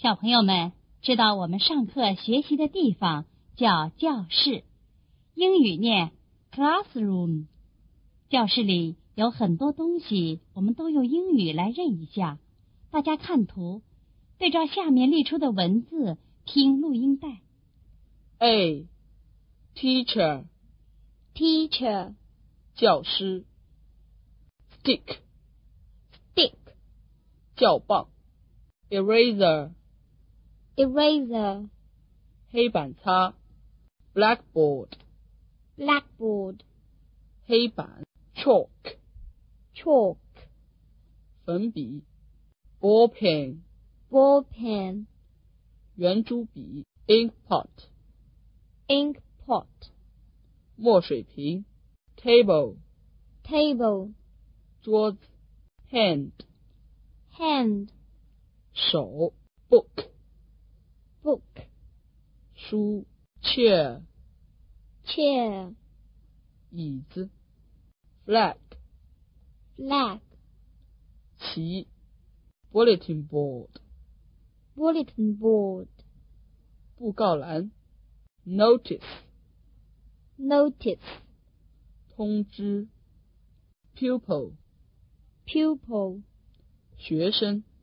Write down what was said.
小朋友们知道我们上课学习的地方叫教室，英语念 classroom。 教室里有很多东西，我们都用英语来认一下。大家看图，对照下面列出的文字，听录音带。 A. Teacher. Teacher. 教师。 Stick. Stick. 教棒。 Eraser. Eraser. 黑板擦。 Blackboard. Blackboard. 黑板。Chalk. Chalk. 粉笔。Ball pen. Ball pen. 圆珠笔。Ink pot. Ink pot. 墨水瓶。Table. Table. 桌子。Hand. Hand. 手。Book. Book. 书。Chair. Chair. 椅子。Flag. Flag. 旗。Bulletin board. Bulletin board. 布告栏。Notice. Notice. 通知。Pupil. Pupil. 学生。